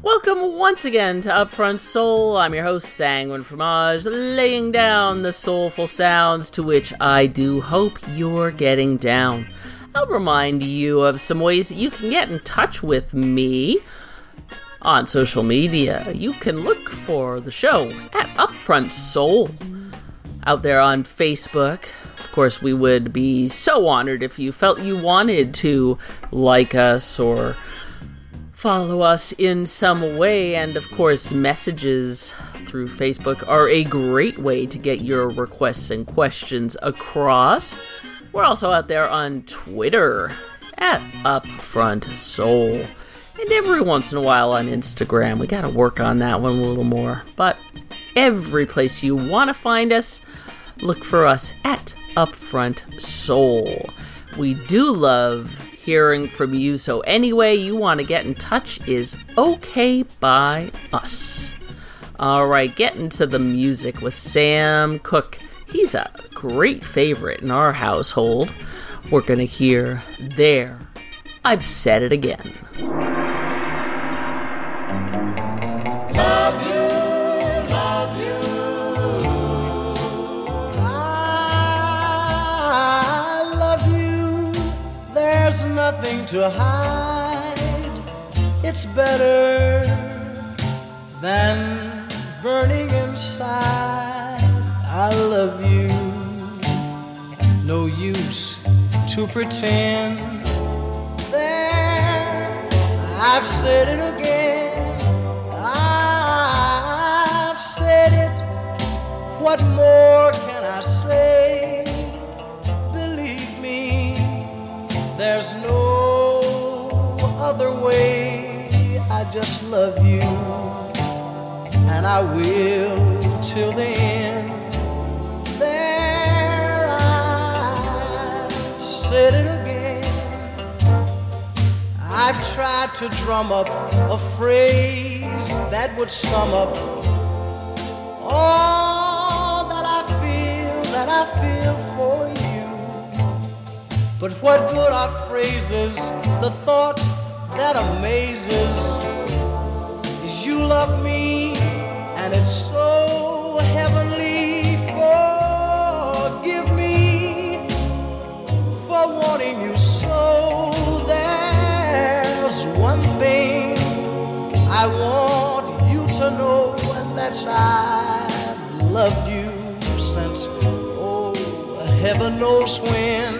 Welcome once again to Upfront Soul. I'm your host, Sanguine Fromage, laying down the soulful sounds to which I do hope you're getting down. I'll remind you of some ways that you can get in touch with me on social media. You can look for the show at Upfront Soul out there on Facebook. Of course, we would be so honored if you felt you wanted to like us or follow us in some way, and of course messages through Facebook are a great way to get your requests and questions across. We're also out there on Twitter at Upfront Soul, and every once in a while on Instagram. We gotta work on that one a little more, but every place you want to find us, look for us at Upfront Soul. We do love hearing from you, so any way you want to get in touch is okay by us. Alright, getting to the music with Sam Cooke. He's a great favorite in our household. We're gonna hear There, I've Said It Again. Love you, love you. I love you. There's nothing to hide. It's better than burning inside. I love you. No use to pretend. There, I've said it again. I've said it. What more can I say? Believe me, there's no other way. I just love you, and I will till the end. There, I've said it again. I've tried to drum up a phrase that would sum up all that I feel for you. But what good are phrases? The thought that amazes is you love me, and it's so heavenly. Forgive me for wanting you so. There's one thing I want you to know, and that's I've loved you since, oh, heaven knows when.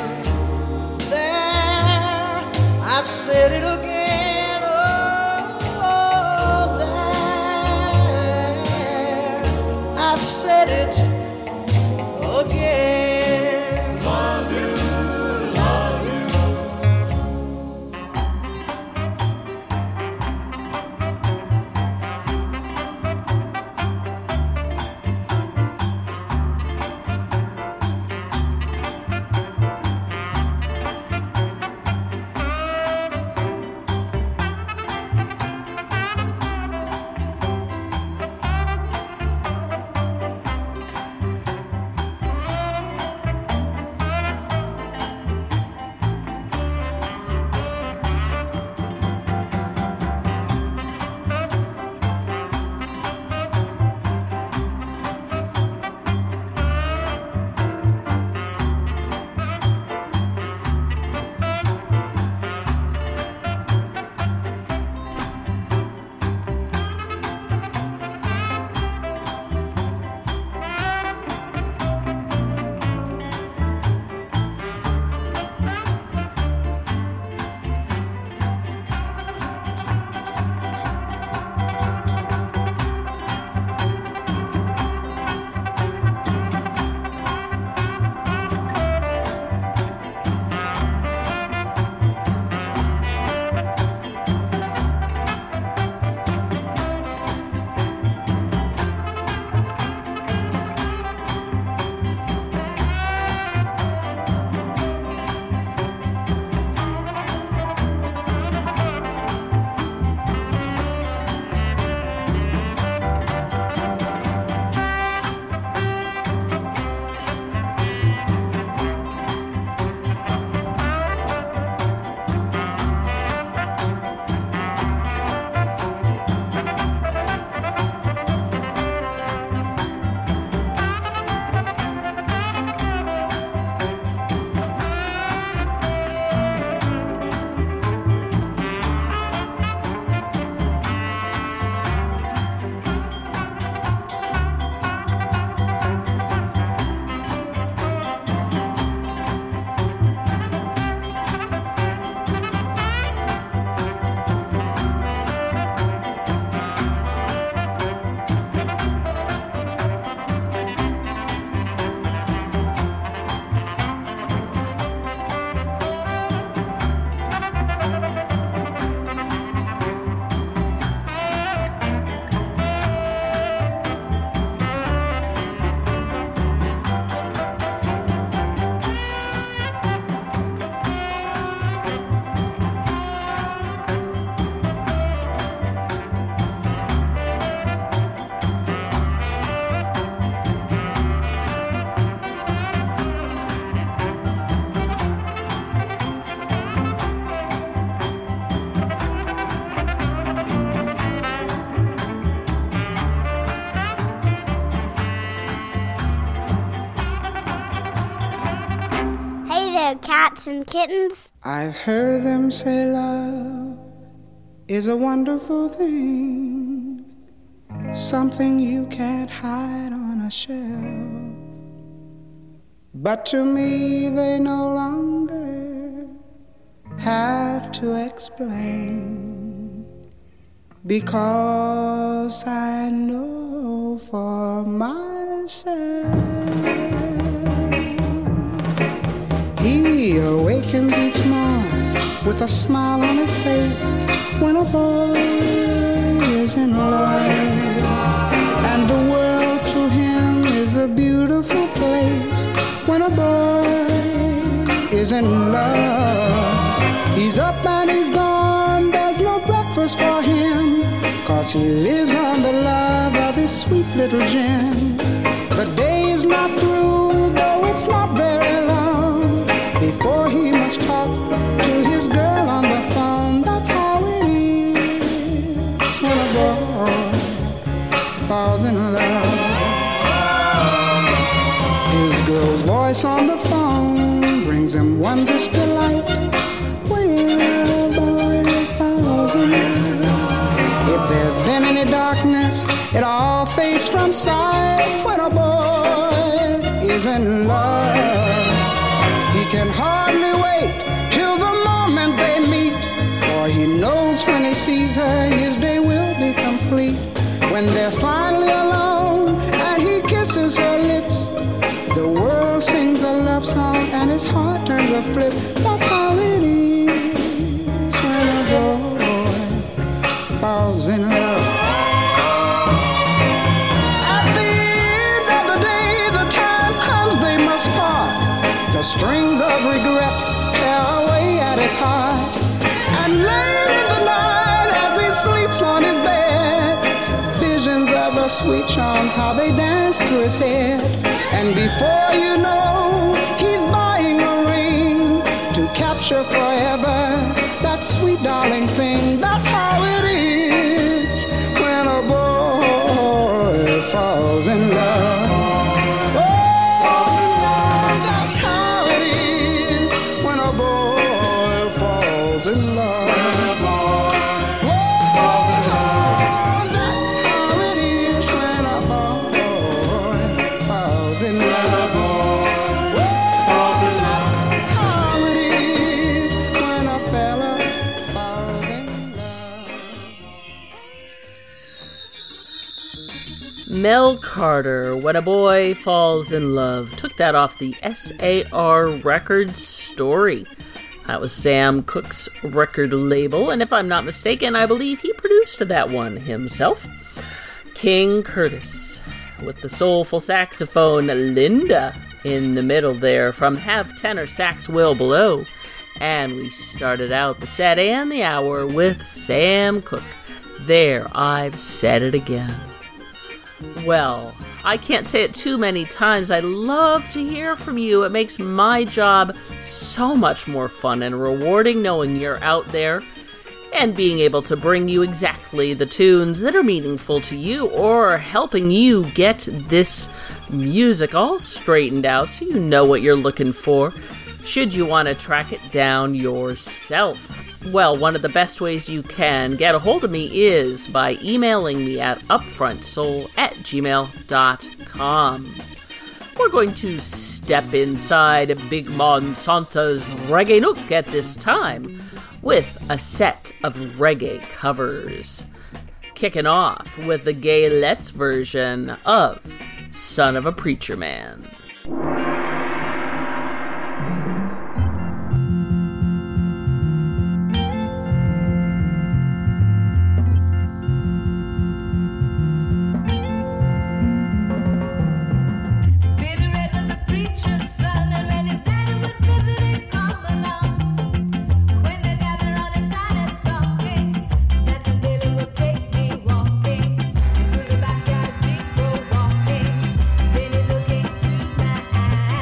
There, I've said it again. Oh, there, I've said it again. Love you, love you. there, cats and kittens. I've heard them say love is a wonderful thing, something you can't hide on a shelf. But to me they no longer have to explain, because I know for myself. He awakens each morning with a smile on his face when a boy is in love, and the world to him is a beautiful place when a boy is in love. He's up and he's gone, there's no breakfast for him, 'cause he lives on the love of his sweet little Jen. The day is not through, though it's not very long, before he must talk to his girl on the phone. That's how it is when a boy falls in love. His girl's voice on the phone brings him wondrous delight when a boy falls in love. If there's been any darkness, it all fades from sight when a boy is in love. He can hardly wait till the moment they meet, for he knows when he sees her, his day will be complete. When they're finally alone and he kisses her lips, the world sings a love song and his heart turns a flip. That's how it is when a boy falls in love. At the end of the day, the time comes they must part. The strings of regret tear away at his heart, and late in the night as he sleeps on his bed, visions of her sweet charms, how they dance through his head. And before you know, he's buying a ring to capture forever that sweet darling thing. That's how it is when a boy falls in love. In love. Oh, that's how it is when a boy falls in love. Oh, that's how it is when a fella falls in love. Mel Carter, When a Boy Falls in Love, took that off the SAR Records Story. That was Sam Cooke's record label, and if I'm not mistaken, I believe he produced that one himself. King Curtis, with the soulful saxophone Linda in the middle there from Have Tenor Sax Will Below. And we started out the set and the hour with Sam Cooke. There, I've said it again. Well, I can't say it too many times. I love to hear from you. It makes my job so much more fun and rewarding knowing you're out there and being able to bring you exactly the tunes that are meaningful to you or helping you get this music all straightened out so you know what you're looking for, should you want to track it down yourself. Well, one of the best ways you can get a hold of me is by emailing me at upfrontsoul@gmail.com. We're going to step inside Big Monsanto's Reggae Nook at this time with a set of reggae covers. Kicking off with the Gaylettes version of Son of a Preacher Man. Walking, Benny looking through my eyes.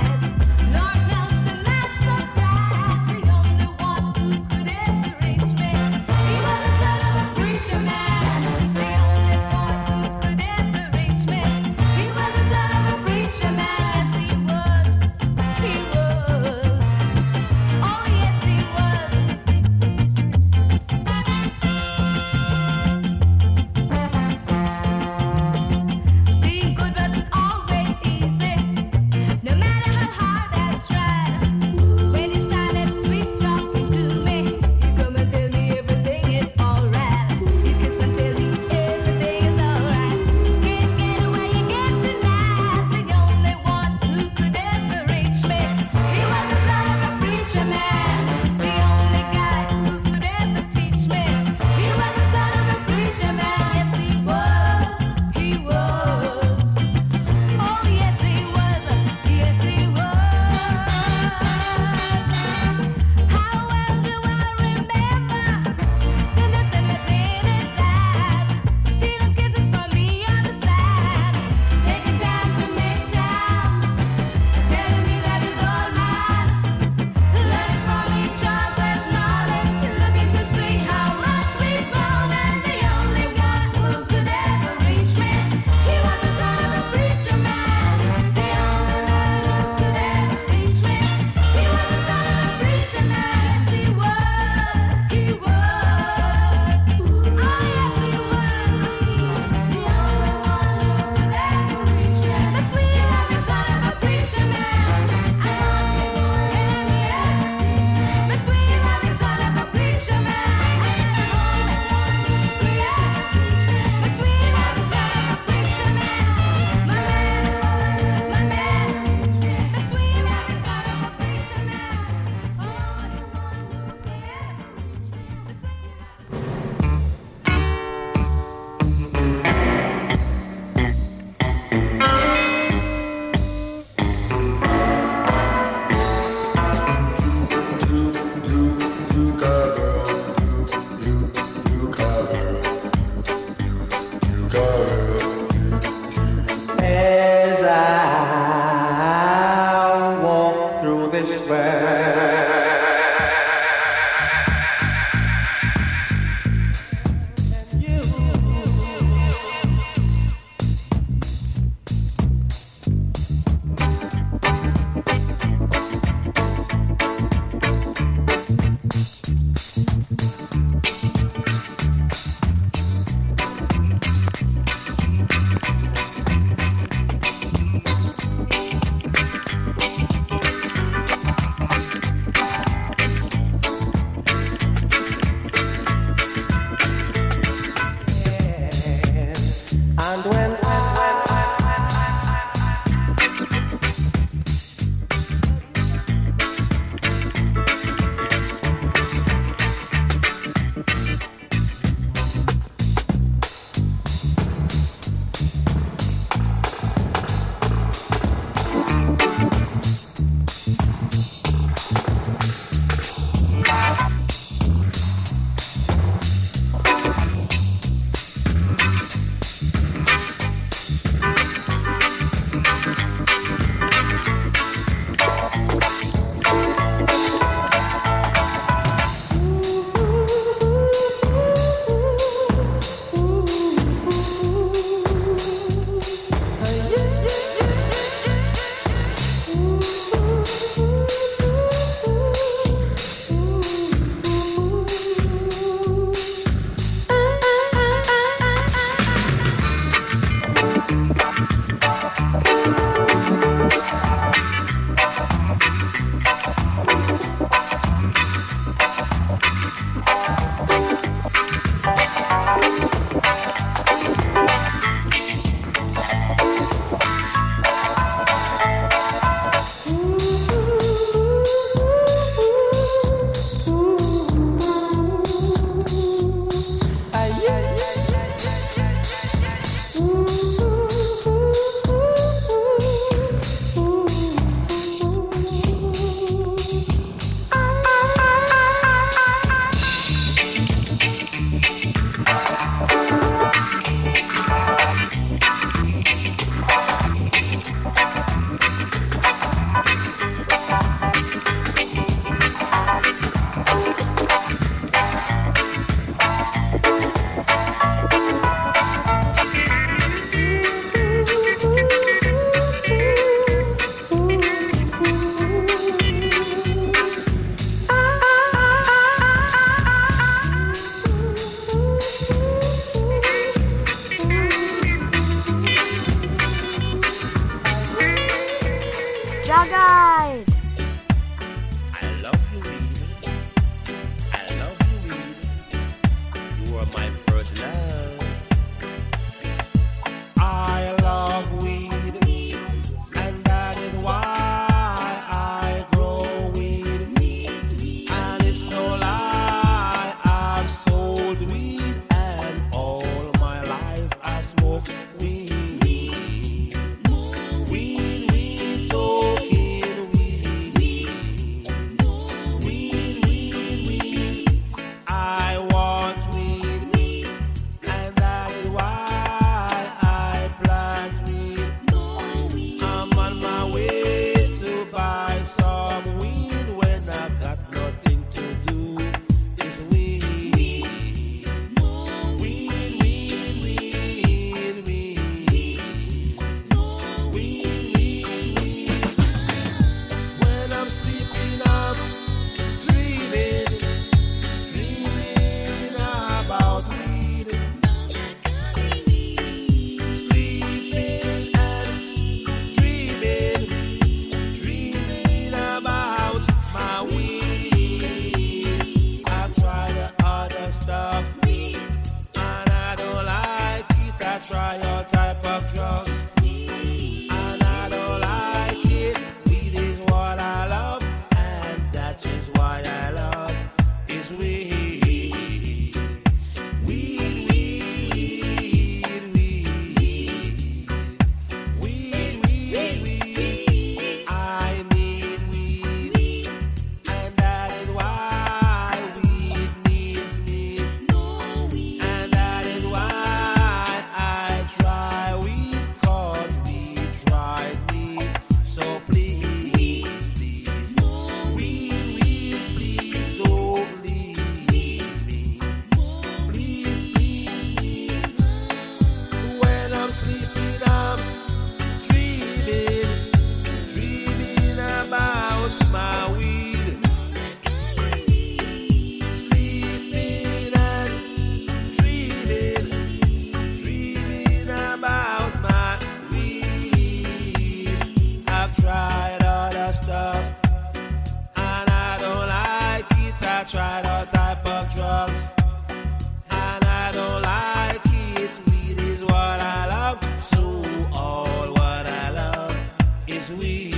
tried all type of drugs, and I don't like it. Weed is what I love, so all what I love is weed.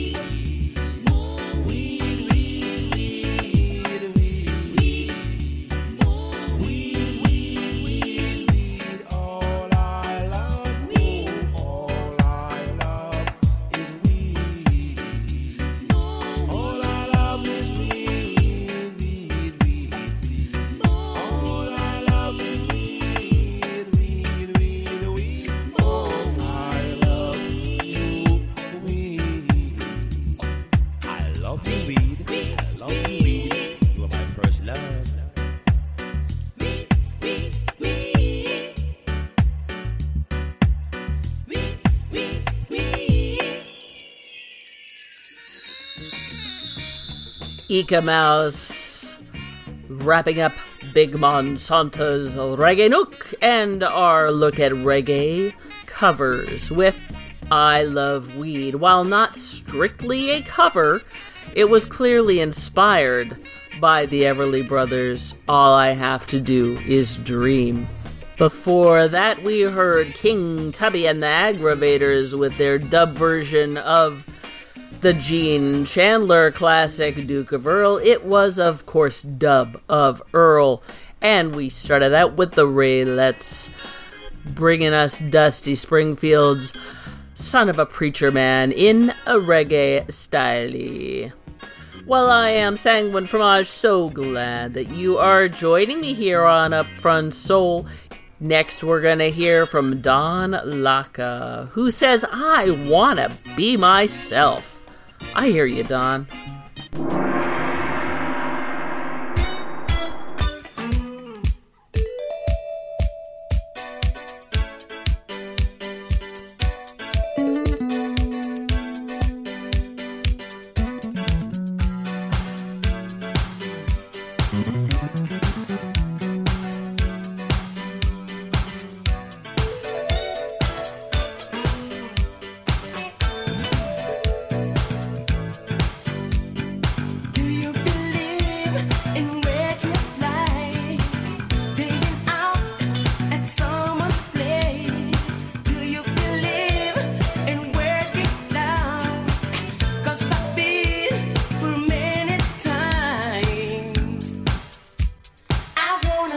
Ika Mouse wrapping up Big Monsanto's Reggae Nook and our look at reggae covers with I Love Weed. While not strictly a cover, it was clearly inspired by the Everly Brothers' All I Have to Do Is Dream. Before that, we heard King Tubby and the Aggravators with their dub version of the Gene Chandler classic Duke of Earl. It was, of course, Dub of Earl. And we started out with the Raelettes, bringing us Dusty Springfield's Son of a Preacher Man in a reggae style. Well, I am Sanguine Fromage, so glad that you are joining me here on Upfront Soul. Next, we're going to hear from Don Laka, who says, I want to be myself. I hear you, Don. I wanna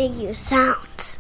dig your sounds.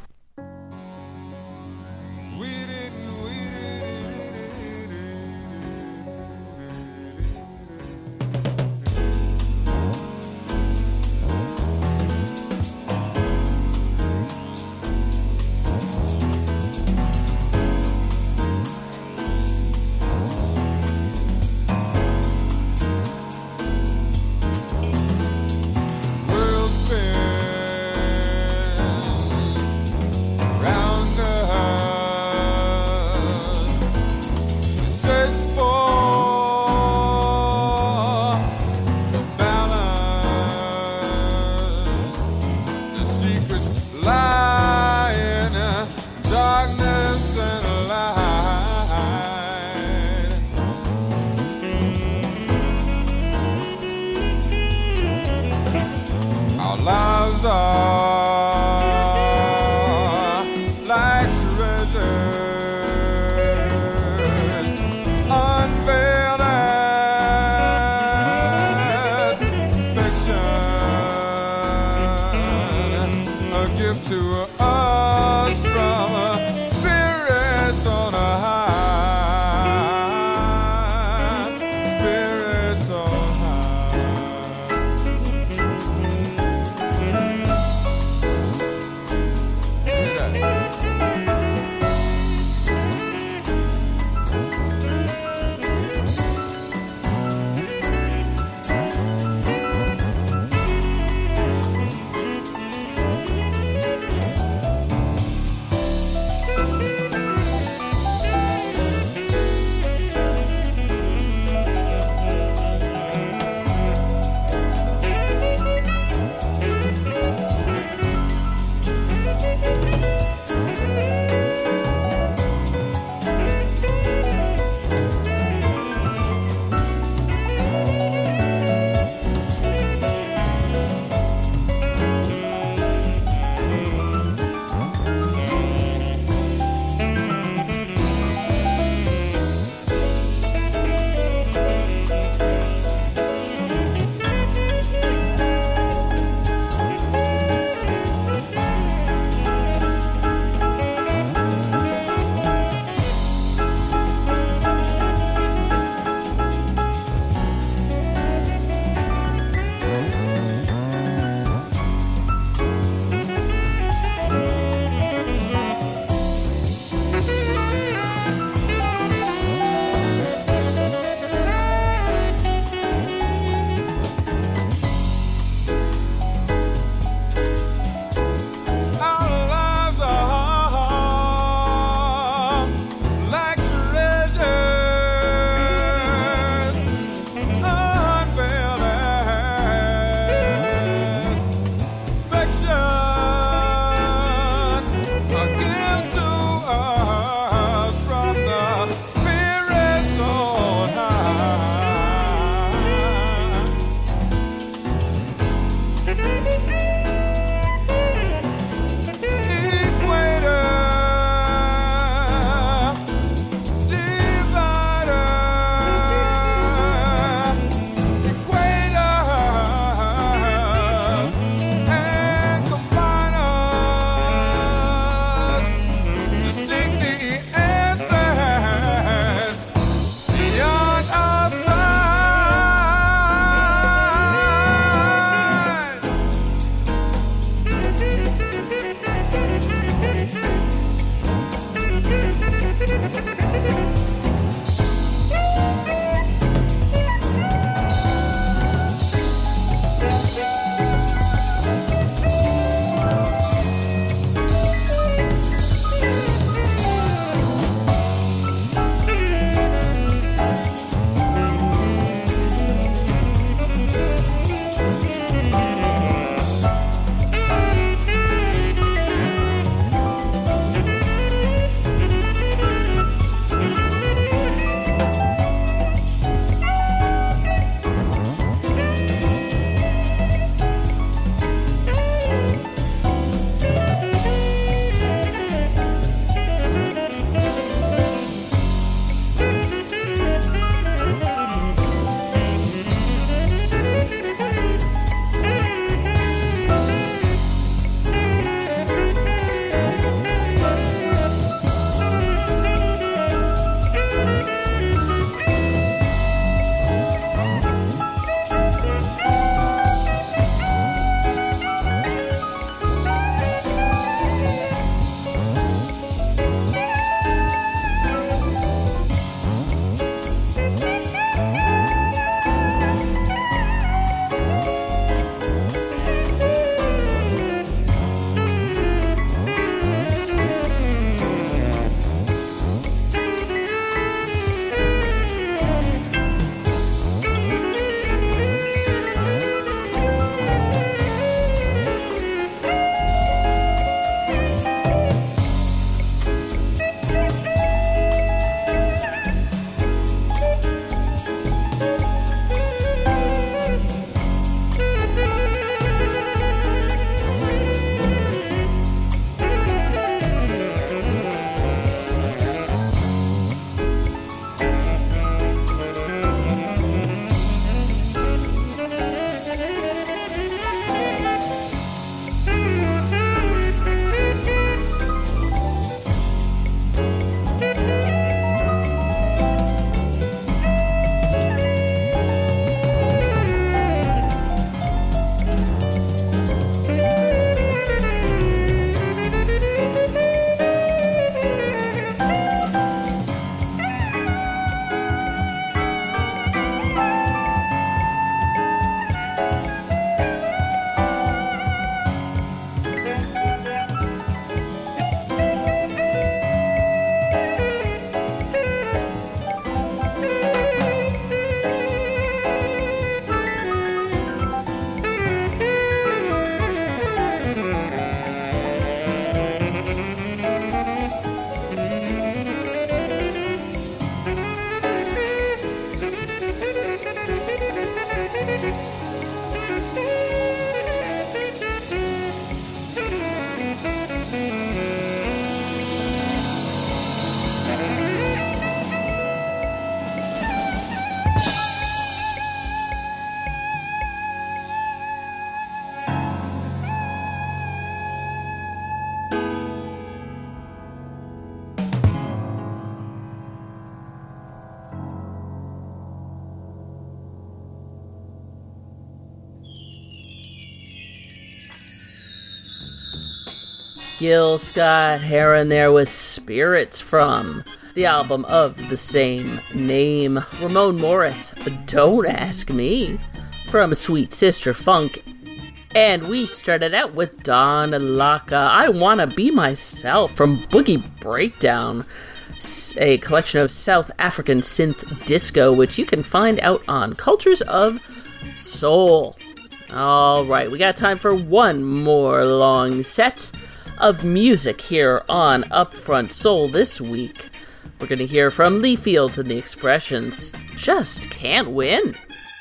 Gil Scott-Heron there with Spirits from the album of the same name. Ramon Morris, Don't Ask Me, from Sweet Sister Funk. And we started out with Don Laka, I Wanna Be Myself, from Boogie Breakdown, a collection of South African synth disco, which you can find out on Cultures of Soul. Alright, we got time for one more long set of music here on Upfront Soul this week. We're going to hear from Lee Fields and the Expressions, Just Can't Win.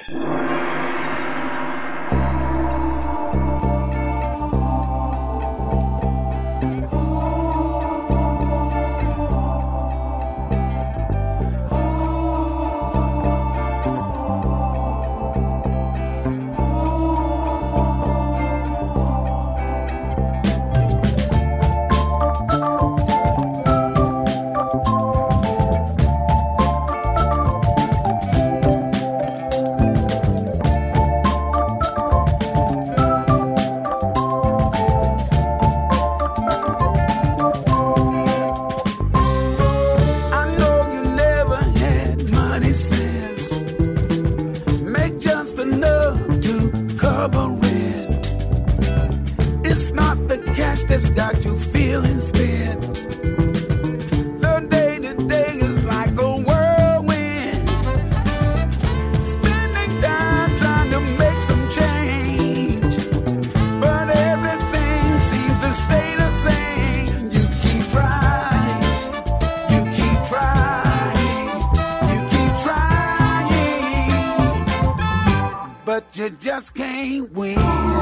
You just can't win.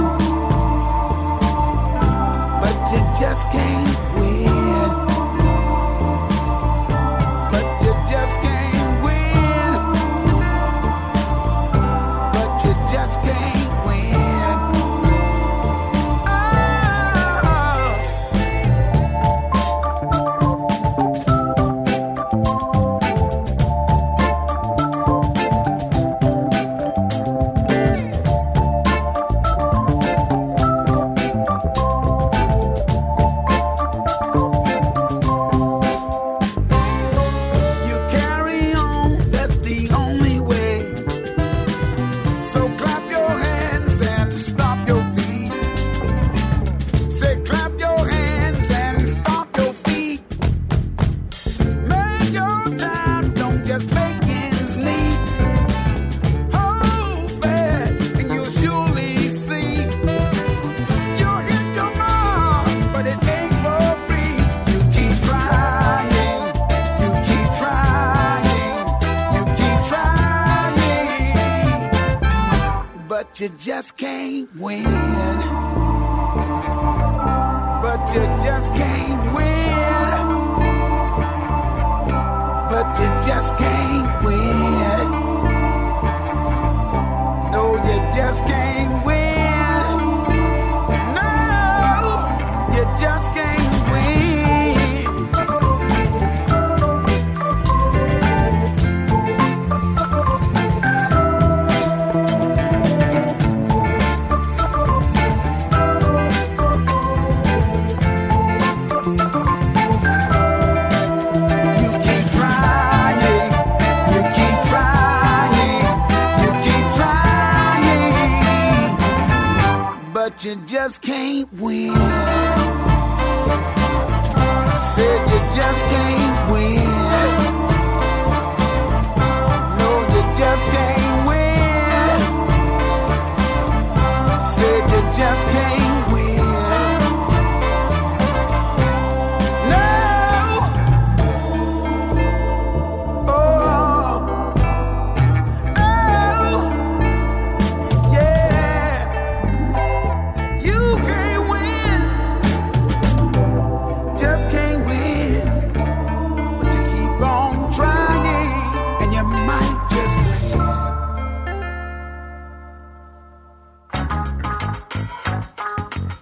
But you just can't win. But you just can't win. But you just can't win. You just can't win. But you just can't win. But you just can't win. No, you just can't win. No, you just can't win. You just can't win. Said you just can't win. No, you just can't win. Said you just can't win. No. Oh. Oh. Yeah. You can't win, just can't win, but you keep on trying, and you might just win.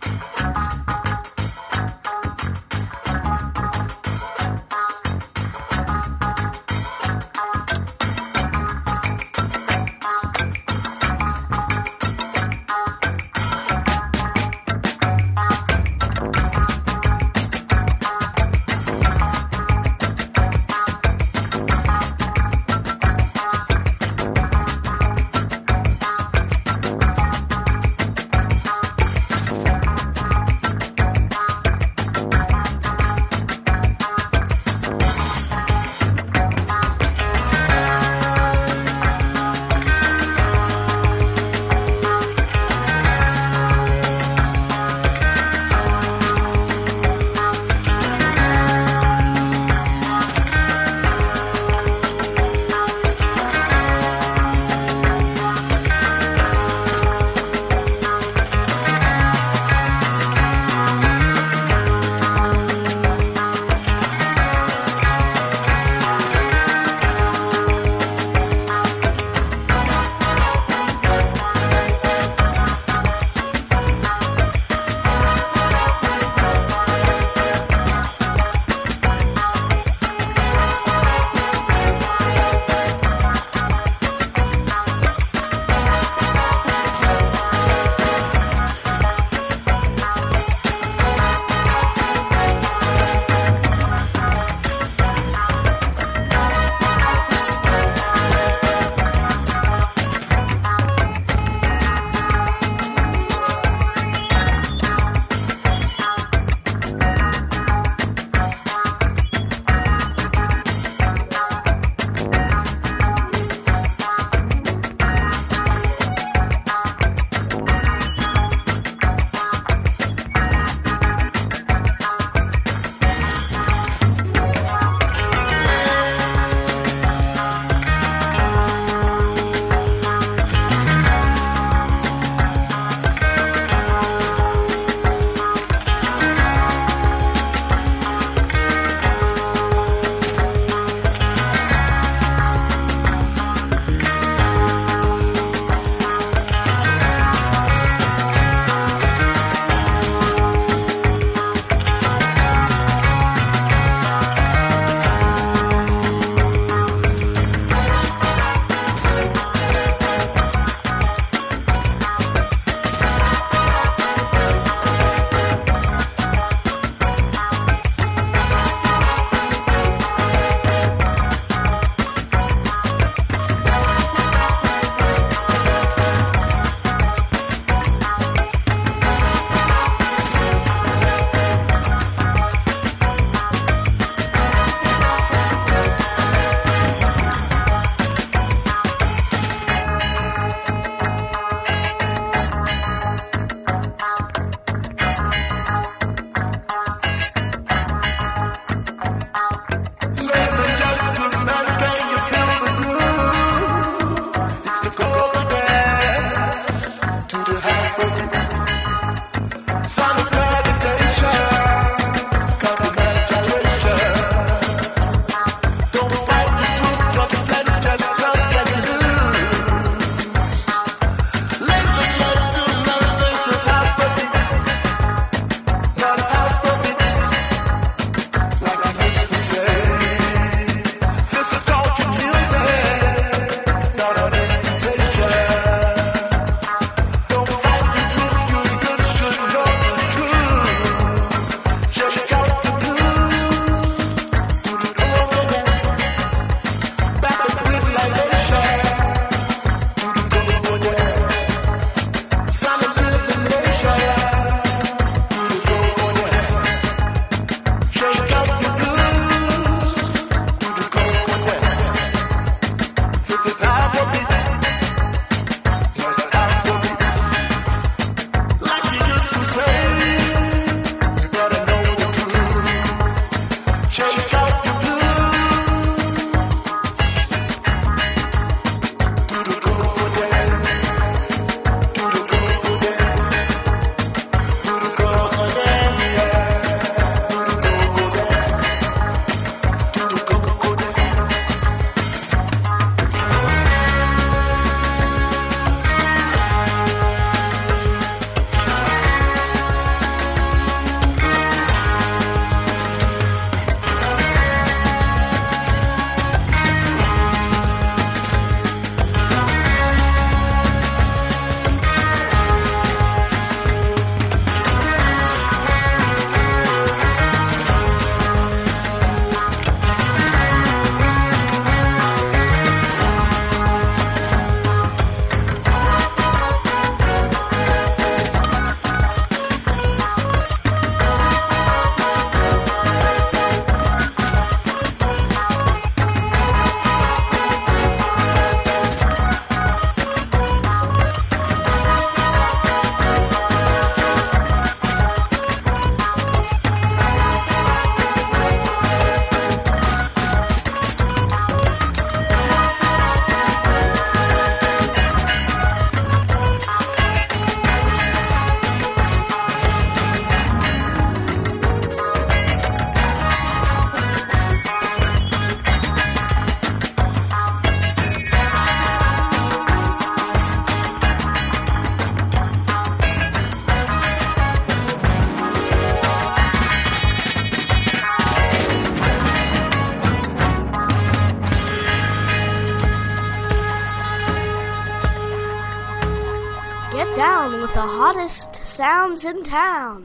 with the hottest sounds in town.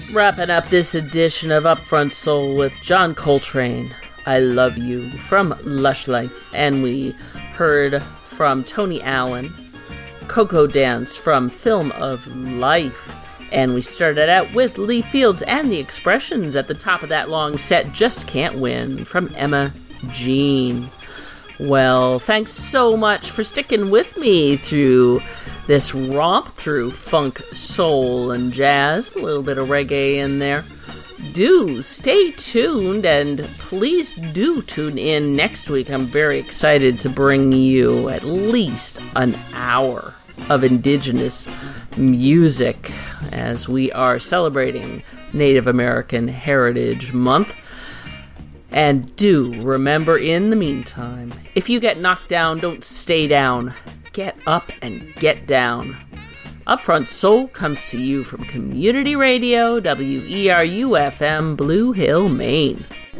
Wrapping up this edition of Upfront Soul with John Coltrane, I Love You, from Lush Life. And we heard from Tony Allen, Coco Dance from Film of Life. And we started out with Lee Fields and the Expressions at the top of that long set, Just Can't Win, from Emma Jean. Well, thanks so much for sticking with me through this romp through funk, soul, and jazz. A little bit of reggae in there. Do stay tuned, and please do tune in next week. I'm very excited to bring you at least an hour of indigenous music as we are celebrating Native American Heritage Month. And do remember, in the meantime, if you get knocked down, don't stay down. Get up and get down. Upfront Soul comes to you from Community Radio, WERU-FM, Blue Hill, Maine. I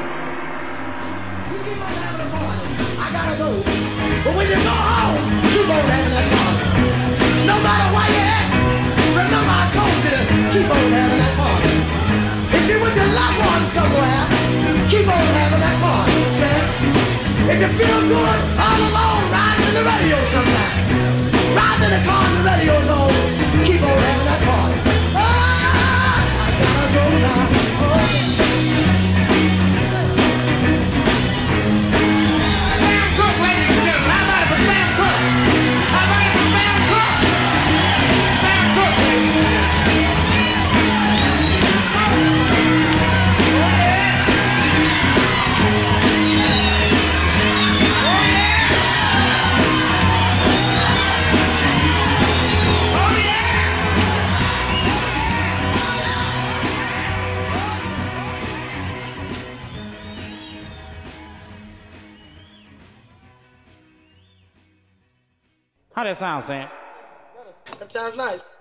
gotta go. But when you go home, keep on having that party. No matter where you at, remember I told you to keep on having that party. If you with your loved one somewhere, keep on having that party, man. If you feel good all alone, riding in the radio sometime, riding in the car and the radio's on, keep on having that party. Ah, I gotta go now. Sam Cooke, ladies and gentlemen, how about it for Sam Cooke? How about it for Sam Cooke? Sam Cooke, ladies and gentlemen. How that sound, Sam? That sounds nice.